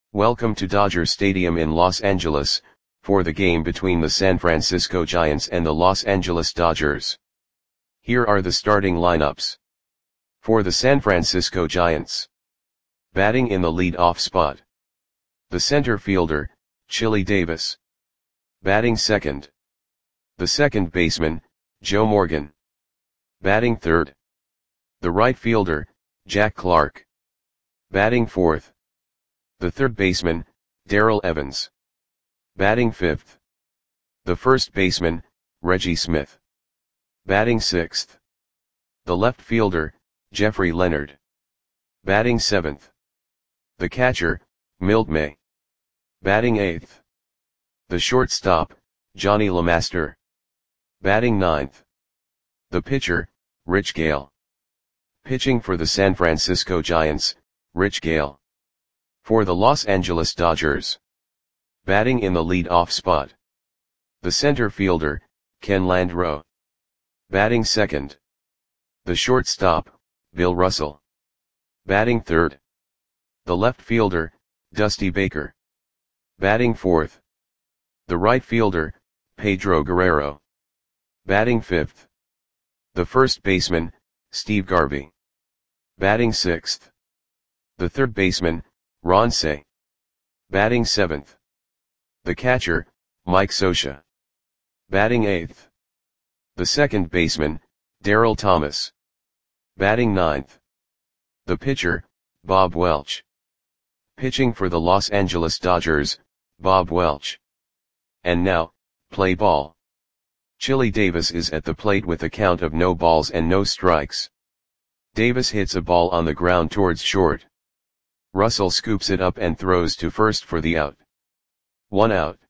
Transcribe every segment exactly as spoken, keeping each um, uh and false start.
Welcome to Dodger Stadium in Los Angeles, for the game between the San Francisco Giants and the Los Angeles Dodgers. Here are the starting lineups. For the San Francisco Giants. Batting in the lead-off spot. The center fielder, Chili Davis. Batting second. The second baseman, Joe Morgan. Batting third. The right fielder, Jack Clark. Batting fourth. The third baseman, Darrell Evans. Batting fifth. The first baseman, Reggie Smith. Batting sixth. The left fielder, Jeffrey Leonard. Batting seventh. The catcher, Milt May. Batting eighth. The shortstop, Johnny LeMaster. Batting ninth. The pitcher, Rich Gale. Pitching for the San Francisco Giants, Rich Gale. For the Los Angeles Dodgers. Batting in the lead-off spot. The center fielder, Ken Landreaux. Batting second. The shortstop, Bill Russell. Batting third. The left fielder, Dusty Baker. Batting fourth. The right fielder, Pedro Guerrero. Batting fifth. The first baseman, Steve Garvey. Batting sixth. The third baseman, Ron Cey. Batting seventh. The catcher, Mike Scioscia. Batting eighth. The second baseman, Darryl Thomas. Batting ninth. The pitcher, Bob Welch. Pitching for the Los Angeles Dodgers, Bob Welch. And now, play ball. Chili Davis is at the plate with a count of no balls and no strikes. Davis hits a ball on the ground towards short. Russell scoops it up and throws to first for the out. One out.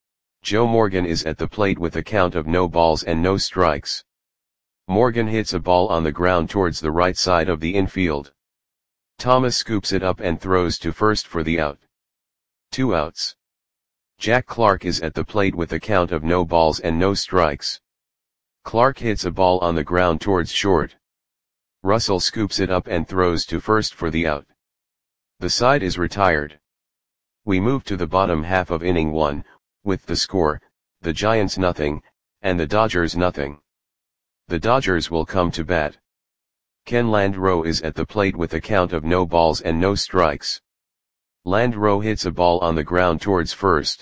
Joe Morgan is at the plate with a count of no balls and no strikes. Morgan hits a ball on the ground towards the right side of the infield. Thomas scoops it up and throws to first for the out. Two outs. Jack Clark is at the plate with a count of no balls and no strikes. Clark hits a ball on the ground towards short. Russell scoops it up and throws to first for the out. The side is retired. We move to the bottom half of inning one, with the score, the Giants nothing, and the Dodgers nothing. The Dodgers will come to bat. Ken Landreaux is at the plate with a count of no balls and no strikes. Landreaux hits a ball on the ground towards first.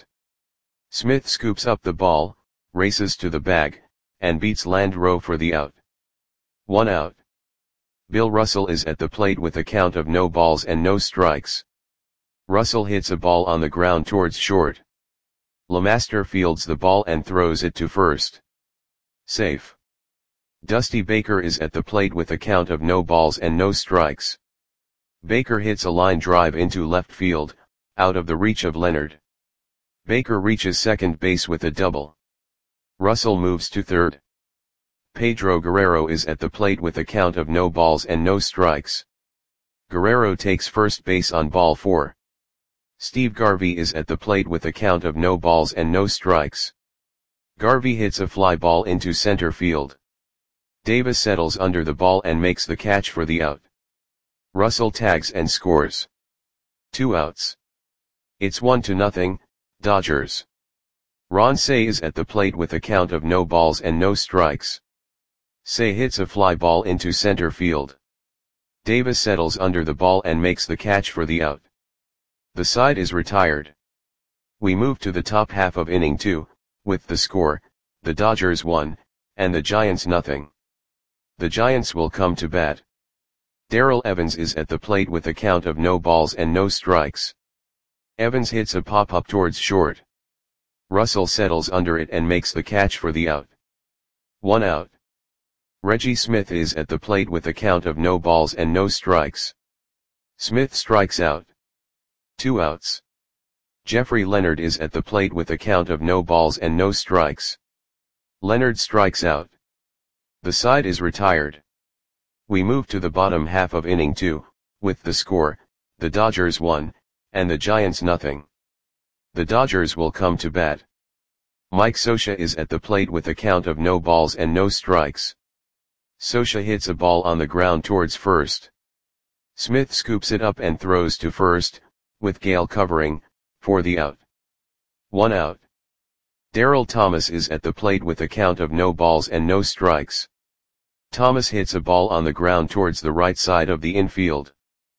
Smith scoops up the ball, races to the bag, and beats Landreaux for the out. One out. Bill Russell is at the plate with a count of no balls and no strikes. Russell hits a ball on the ground towards short. LeMaster fields the ball and throws it to first. Safe. Dusty Baker is at the plate with a count of no balls and no strikes. Baker hits a line drive into left field, out of the reach of Leonard. Baker reaches second base with a double. Russell moves to third. Pedro Guerrero is at the plate with a count of no balls and no strikes. Guerrero takes first base on ball four. Steve Garvey is at the plate with a count of no balls and no strikes. Garvey hits a fly ball into center field. Davis settles under the ball and makes the catch for the out. Russell tags and scores. Two outs. It's one to nothing, Dodgers. Ron Cey is at the plate with a count of no balls and no strikes. Cey hits a fly ball into center field. Davis settles under the ball and makes the catch for the out. The side is retired. We move to the top half of inning two, with the score, the Dodgers one, and the Giants nothing. The Giants will come to bat. Darrell Evans is at the plate with a count of no balls and no strikes. Evans hits a pop-up towards short. Russell settles under it and makes the catch for the out. One out. Reggie Smith is at the plate with a count of no balls and no strikes. Smith strikes out. Two outs. Jeffrey Leonard is at the plate with a count of no balls and no strikes. Leonard strikes out. The side is retired. We move to the bottom half of inning two, with the score, the Dodgers one, and the Giants nothing. The Dodgers will come to bat. Mike Scioscia is at the plate with a count of no balls and no strikes. Scioscia hits a ball on the ground towards first. Smith scoops it up and throws to first, with Gale covering, for the out. One out. Darrell Thomas is at the plate with a count of no balls and no strikes. Thomas hits a ball on the ground towards the right side of the infield.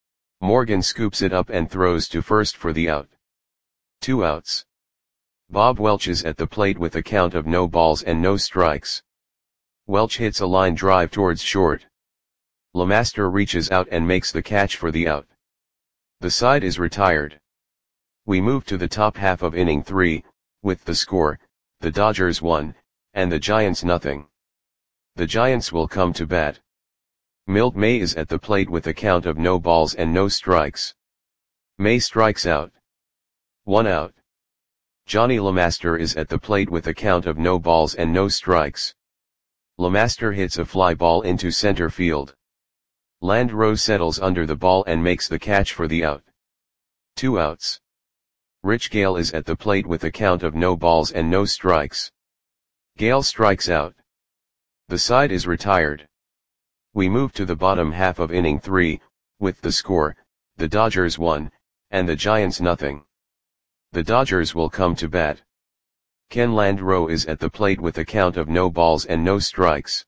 Morgan scoops it up and throws to first for the out. Two outs. Bob Welch is at the plate with a count of no balls and no strikes. Welch hits a line drive towards short. LeMaster reaches out and makes the catch for the out. The side is retired. We move to the top half of inning three, with the score, the Dodgers one, and the Giants nothing. The Giants will come to bat. Milt May is at the plate with a count of no balls and no strikes. May strikes out. One out. Johnny LeMaster is at the plate with a count of no balls and no strikes. LeMaster hits a fly ball into center field. Landreau settles under the ball and makes the catch for the out. Two outs. Rich Gale is at the plate with a count of no balls and no strikes. Gale strikes out. The side is retired. We move to the bottom half of inning three, with the score, the Dodgers one, and the Giants nothing. The Dodgers will come to bat. Ken Landreau is at the plate with a count of no balls and no strikes.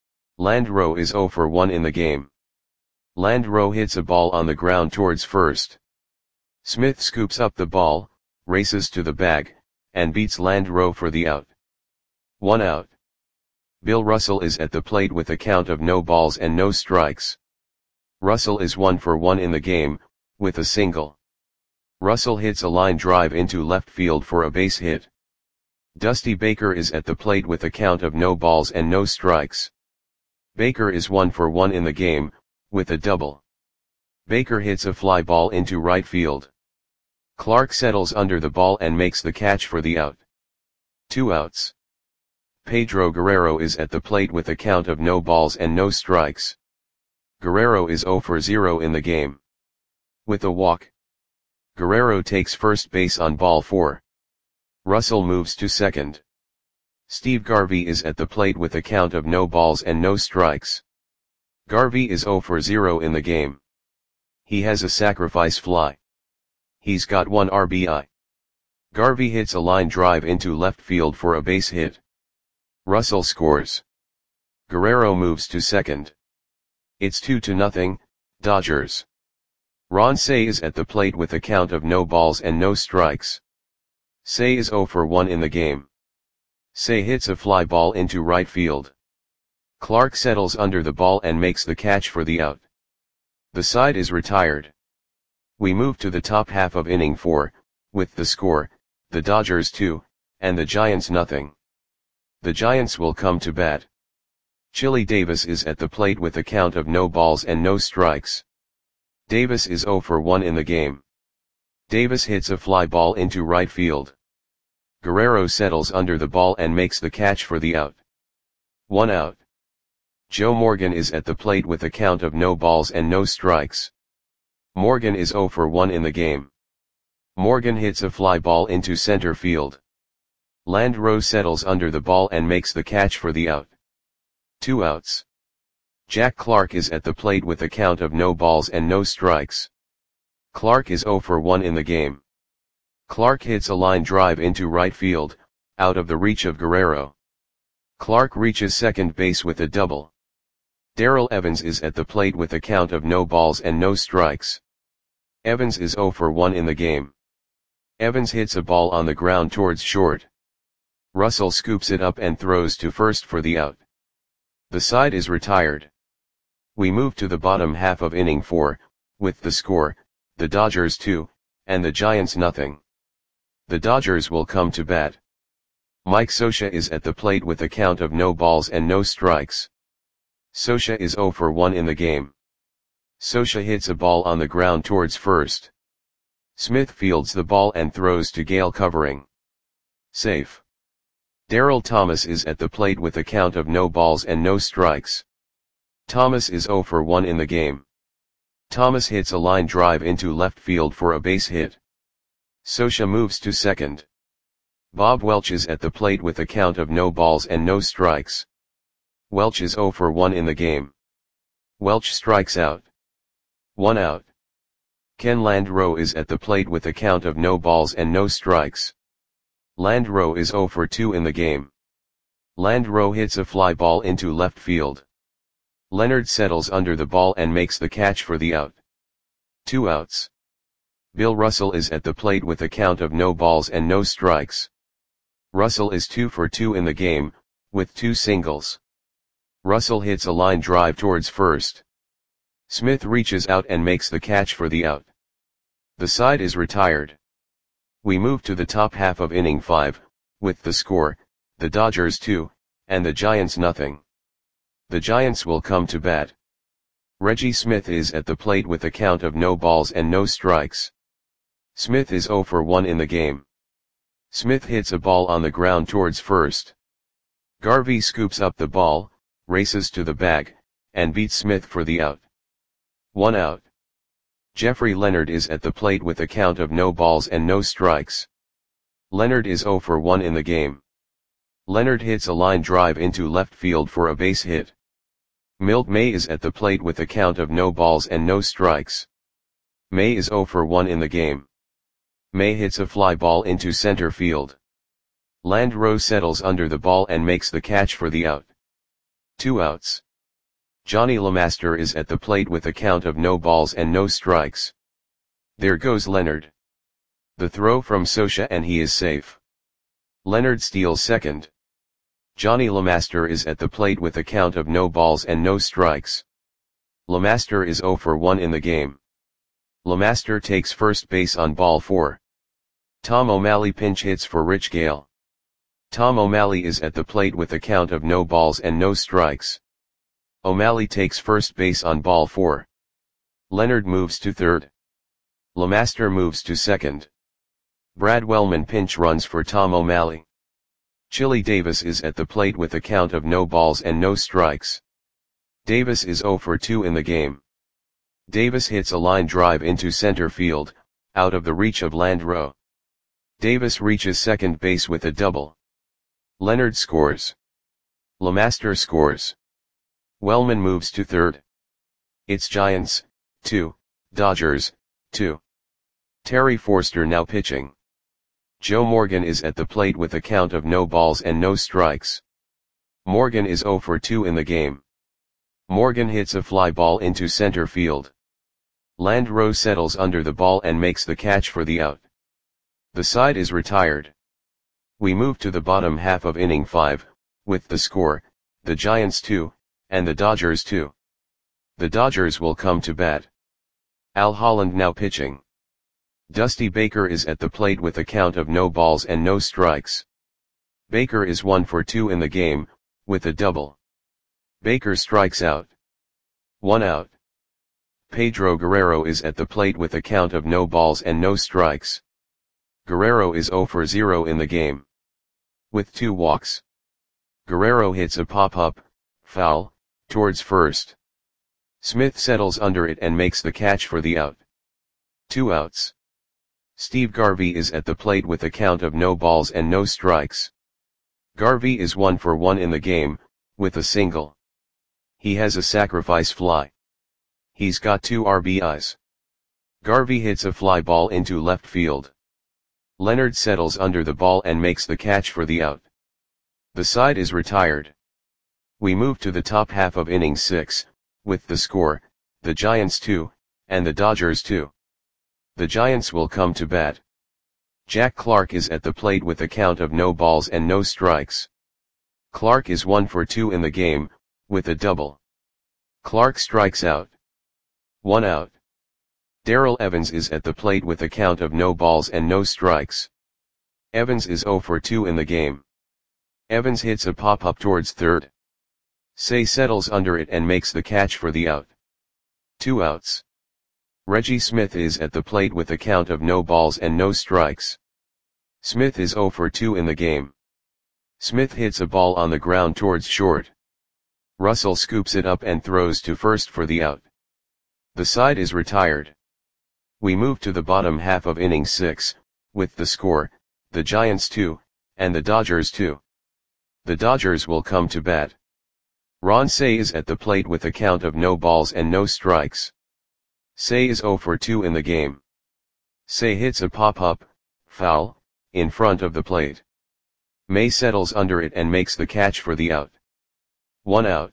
Landreau is oh for one in the game. Landreau hits a ball on the ground towards first. Smith scoops up the ball, races to the bag, and beats Landreau for the out. One out. Bill Russell is at the plate with a count of no balls and no strikes. Russell is one for one in the game, with a single. Russell hits a line drive into left field for a base hit. Dusty Baker is at the plate with a count of no balls and no strikes. Baker is one for one in the game, with a double. Baker hits a fly ball into right field. Clark settles under the ball and makes the catch for the out. Two outs. Pedro Guerrero is at the plate with a count of no balls and no strikes. Guerrero is oh for zero in the game. With a walk, Guerrero takes first base on ball four. Russell moves to second. Steve Garvey is at the plate with a count of no balls and no strikes. Garvey is oh for zero in the game. He has a sacrifice fly. He's got one R B I. Garvey hits a line drive into left field for a base hit. Russell scores. Guerrero moves to second. It's two to nothing, Dodgers. Ron Cey is at the plate with a count of no balls and no strikes. Cey is oh for one in the game. Cey hits a fly ball into right field. Clark settles under the ball and makes the catch for the out. The side is retired. We move to the top half of inning four, with the score, the Dodgers two, and the Giants nothing. The Giants will come to bat. Chili Davis is at the plate with a count of no balls and no strikes. Davis is oh for one in the game. Davis hits a fly ball into right field. Guerrero settles under the ball and makes the catch for the out. One out. Joe Morgan is at the plate with a count of no balls and no strikes. Morgan is oh for one in the game. Morgan hits a fly ball into center field. Landreau settles under the ball and makes the catch for the out. Two outs. Jack Clark is at the plate with a count of no balls and no strikes. Clark is oh for one in the game. Clark hits a line drive into right field, out of the reach of Guerrero. Clark reaches second base with a double. Darrell Evans is at the plate with a count of no balls and no strikes. Evans is oh for one in the game. Evans hits a ball on the ground towards short. Russell scoops it up and throws to first for the out. The side is retired. We move to the bottom half of inning four, with the score, the Dodgers two, and the Giants nothing. The Dodgers will come to bat. Mike Scioscia is at the plate with a count of no balls and no strikes. Scioscia is oh for one in the game. Scioscia hits a ball on the ground towards first. Smith fields the ball and throws to Gale covering. Safe. Darrell Thomas is at the plate with a count of no balls and no strikes. Thomas is oh for one in the game. Thomas hits a line drive into left field for a base hit. Scioscia moves to second. Bob Welch is at the plate with a count of no balls and no strikes. Welch is oh for one in the game. Welch strikes out. One out. Ken Landreau is at the plate with a count of no balls and no strikes. Landreau is zero for two in the game. Landreau hits a fly ball into left field. Leonard settles under the ball and makes the catch for the out. Two outs. Bill Russell is at the plate with a count of no balls and no strikes. Russell is two for two in the game, with two singles. Russell hits a line drive towards first. Smith reaches out and makes the catch for the out. The side is retired. We move to the top half of inning five, with the score, the Dodgers two, and the Giants nothing. The Giants will come to bat. Reggie Smith is at the plate with a count of no balls and no strikes. Smith is zero for one in the game. Smith hits a ball on the ground towards first. Garvey scoops up the ball, races to the bag, and beats Smith for the out. One out. Jeffrey Leonard is at the plate with a count of no balls and no strikes. Leonard is zero for one in the game. Leonard hits a line drive into left field for a base hit. Milt May is at the plate with a count of no balls and no strikes. May is zero for one in the game. May hits a fly ball into center field. Landreau settles under the ball and makes the catch for the out. Two outs. Johnny LeMaster is at the plate with a count of no balls and no strikes. There goes Leonard. The throw from Scioscia and he is safe. Leonard steals second. Johnny LeMaster is at the plate with a count of no balls and no strikes. LeMaster is zero for one in the game. LeMaster takes first base on ball four. Tom O'Malley pinch hits for Rich Gale. Tom O'Malley is at the plate with a count of no balls and no strikes. O'Malley takes first base on ball four. Leonard moves to third. LeMaster moves to second. Brad Wellman pinch runs for Tom O'Malley. Chili Davis is at the plate with a count of no balls and no strikes. Davis is zero for two in the game. Davis hits a line drive into center field, out of the reach of Landreau. Davis reaches second base with a double. Leonard scores. LeMaster scores. Wellman moves to third. It's Giants, two, Dodgers, two. Terry Forster now pitching. Joe Morgan is at the plate with a count of no balls and no strikes. Morgan is zero for two in the game. Morgan hits a fly ball into center field. Landreau settles under the ball and makes the catch for the out. The side is retired. We move to the bottom half of inning five, with the score, the Giants two, and the Dodgers two. The Dodgers will come to bat. Al Holland now pitching. Dusty Baker is at the plate with a count of no balls and no strikes. Baker is one for two in the game, with a double. Baker strikes out. One out. Pedro Guerrero is at the plate with a count of no balls and no strikes. Guerrero is zero for zero in the game. With two walks. Guerrero hits a pop-up, foul, towards first. Smith settles under it and makes the catch for the out. Two outs. Steve Garvey is at the plate with a count of no balls and no strikes. Garvey is one for one in the game, with a single. He has a sacrifice fly. He's got two R B Is. Garvey hits a fly ball into left field. Leonard settles under the ball and makes the catch for the out. The side is retired. We move to the top half of inning six, with the score, the Giants two, and the Dodgers two. The Giants will come to bat. Jack Clark is at the plate with a count of no balls and no strikes. Clark is one for two in the game, with a double. Clark strikes out. One out. Darrell Evans is at the plate with a count of no balls and no strikes. Evans is zero for two in the game. Evans hits a pop-up towards third. Say settles under it and makes the catch for the out. Two outs. Reggie Smith is at the plate with a count of no balls and no strikes. Smith is zero for two in the game. Smith hits a ball on the ground towards short. Russell scoops it up and throws to first for the out. The side is retired. We move to the bottom half of inning six, with the score, the Giants two, and the Dodgers two. The Dodgers will come to bat. Ron Cey is at the plate with a count of no balls and no strikes. Say is zero for two in the game. Say hits a pop-up, foul, in front of the plate. May settles under it and makes the catch for the out. One out.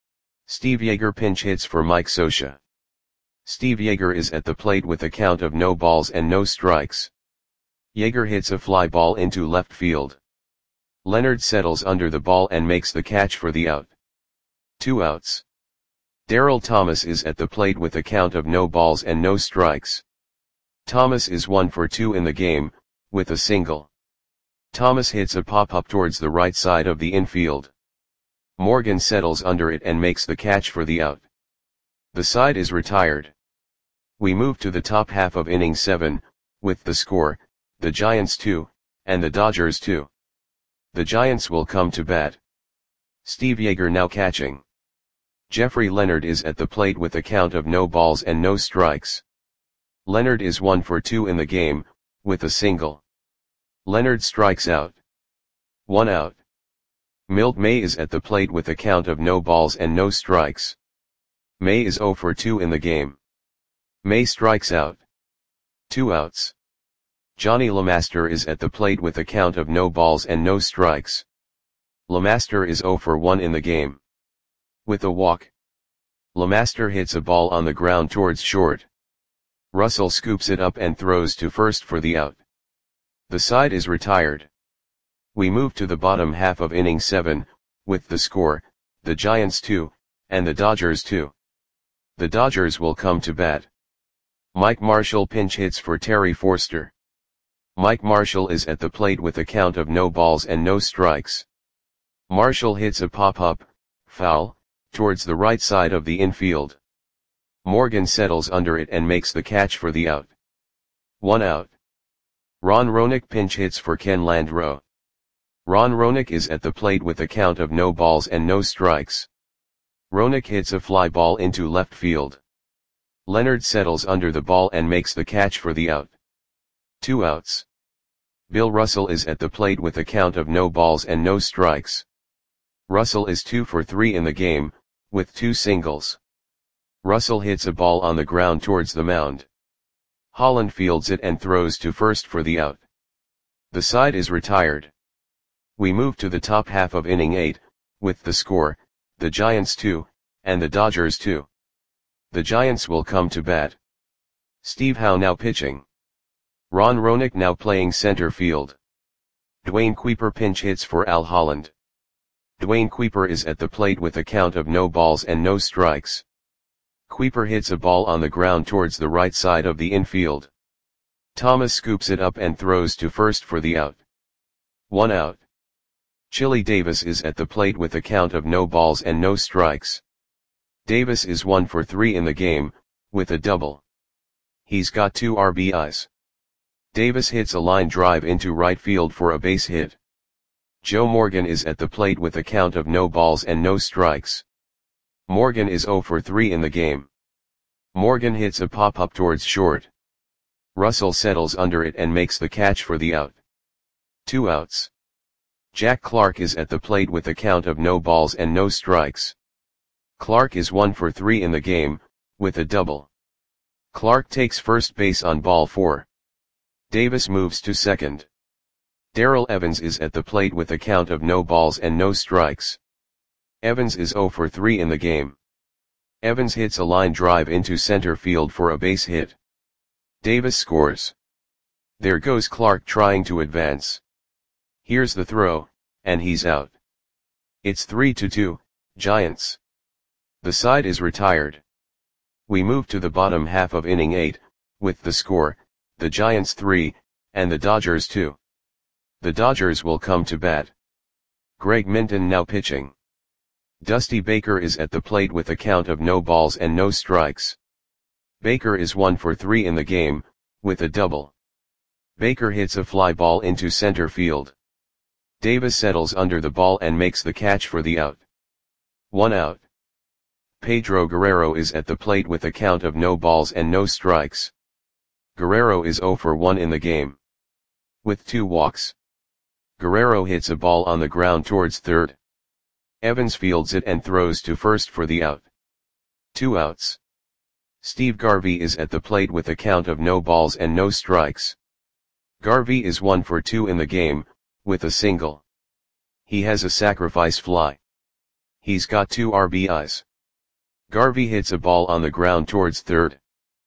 Steve Yeager pinch hits for Mike Scioscia. Steve Yeager is at the plate with a count of no balls and no strikes. Yeager hits a fly ball into left field. Leonard settles under the ball and makes the catch for the out. Two outs. Darryl Thomas is at the plate with a count of no balls and no strikes. Thomas is one for two in the game, with a single. Thomas hits a pop-up towards the right side of the infield. Morgan settles under it and makes the catch for the out. The side is retired. We move to the top half of inning seven, with the score, the Giants two, and the Dodgers two. The Giants will come to bat. Steve Yeager now catching. Jeffrey Leonard is at the plate with a count of no balls and no strikes. Leonard is one for two in the game, with a single. Leonard strikes out. One out. Milt May is at the plate with a count of no balls and no strikes. May is zero for two in the game. May strikes out. Two outs. Johnny LeMaster is at the plate with a count of no balls and no strikes. LeMaster is zero for one in the game. With a walk. LeMaster hits a ball on the ground towards short. Russell scoops it up and throws to first for the out. The side is retired. We move to the bottom half of inning seven, with the score, the Giants two, and the Dodgers two. The Dodgers will come to bat. Mike Marshall pinch hits for Terry Forster. Mike Marshall is at the plate with a count of no balls and no strikes. Marshall hits a pop-up, foul, towards the right side of the infield. Morgan settles under it and makes the catch for the out. One out. Ron Roenick pinch hits for Ken Landreaux. Ron Roenick is at the plate with a count of no balls and no strikes. Roenick hits a fly ball into left field. Leonard settles under the ball and makes the catch for the out. Two outs. Bill Russell is at the plate with a count of no balls and no strikes. Russell is two for three in the game, with two singles. Russell hits a ball on the ground towards the mound. Holland fields it and throws to first for the out. The side is retired. We move to the top half of inning eight, with the score, the Giants two, and the Dodgers two. The Giants will come to bat. Steve Howe now pitching. Ron Roenick now playing center field. Dwayne Kuiper pinch hits for Al Holland. Dwayne Kuiper is at the plate with a count of no balls and no strikes. Kuiper hits a ball on the ground towards the right side of the infield. Thomas scoops it up and throws to first for the out. One out. Chili Davis is at the plate with a count of no balls and no strikes. Davis is one for three in the game, with a double. He's got two R B Is. Davis hits a line drive into right field for a base hit. Joe Morgan is at the plate with a count of no balls and no strikes. Morgan is zero for three in the game. Morgan hits a pop-up towards short. Russell settles under it and makes the catch for the out. Two outs. Jack Clark is at the plate with a count of no balls and no strikes. Clark is one for three in the game, with a double. Clark takes first base on ball four. Davis moves to second. Darrell Evans is at the plate with a count of no balls and no strikes. Evans is zero for three in the game. Evans hits a line drive into center field for a base hit. Davis scores. There goes Clark trying to advance. Here's the throw, and he's out. It's three to two, Giants. The side is retired. We move to the bottom half of inning eight, with the score, the Giants three, and the Dodgers two. The Dodgers will come to bat. Greg Minton now pitching. Dusty Baker is at the plate with a count of no balls and no strikes. Baker is one for three in the game, with a double. Baker hits a fly ball into center field. Davis settles under the ball and makes the catch for the out. One out. Pedro Guerrero is at the plate with a count of no balls and no strikes. Guerrero is zero for one in the game. With two walks. Guerrero hits a ball on the ground towards third. Evans fields it and throws to first for the out. Two outs. Steve Garvey is at the plate with a count of no balls and no strikes. Garvey is one for two in the game, with a single. He has a sacrifice fly. He's got two R B Is. Garvey hits a ball on the ground towards third.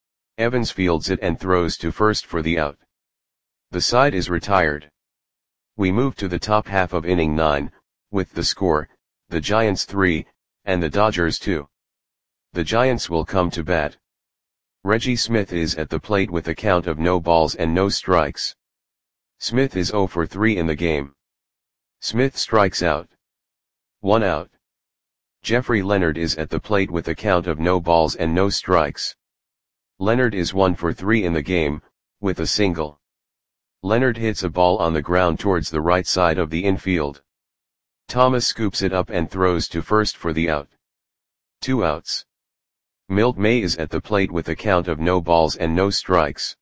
Evans fields it and throws to first for the out. The side is retired. We move to the top half of inning nine, with the score, the Giants three, and the Dodgers two. The Giants will come to bat. Reggie Smith is at the plate with a count of no balls and no strikes. Smith is zero for three in the game. Smith strikes out. One out. Jeffrey Leonard is at the plate with a count of no balls and no strikes. Leonard is one for three in the game, with a single. Leonard hits a ball on the ground towards the right side of the infield. Thomas scoops it up and throws to first for the out. Two outs. Milt May is at the plate with a count of no balls and no strikes.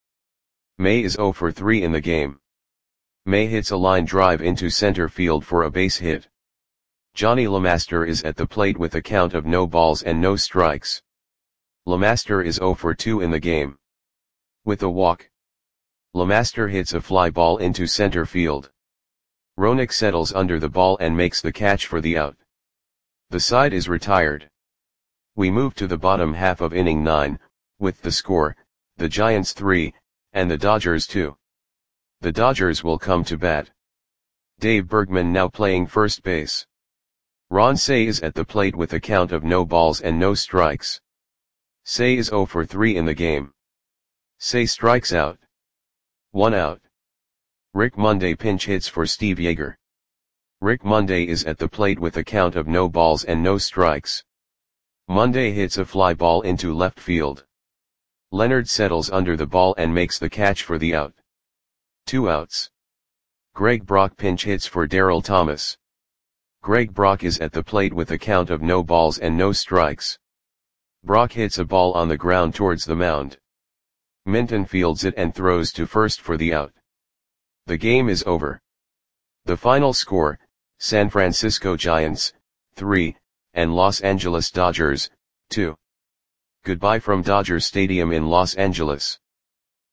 May is zero for three in the game. May hits a line drive into center field for a base hit. Johnny LeMaster is at the plate with a count of no balls and no strikes. LeMaster is zero for two in the game. With a walk. LeMaster hits a fly ball into center field. Roenick settles under the ball and makes the catch for the out. The side is retired. We move to the bottom half of inning nine, with the score, the Giants three, and the Dodgers two. The Dodgers will come to bat. Dave Bergman now playing first base. Ron Cey is at the plate with a count of no balls and no strikes. Cey is zero for three in the game. Cey strikes out. One out. Rick Monday pinch hits for Steve Yeager. Rick Monday is at the plate with a count of no balls and no strikes. Monday hits a fly ball into left field. Leonard settles under the ball and makes the catch for the out. Two outs. Greg Brock pinch hits for Darryl Thomas. Greg Brock is at the plate with a count of no balls and no strikes. Brock hits a ball on the ground towards the mound. Minton fields it and throws to first for the out. The game is over. The final score, San Francisco Giants, three, and Los Angeles Dodgers, two. Goodbye from Dodger Stadium in Los Angeles.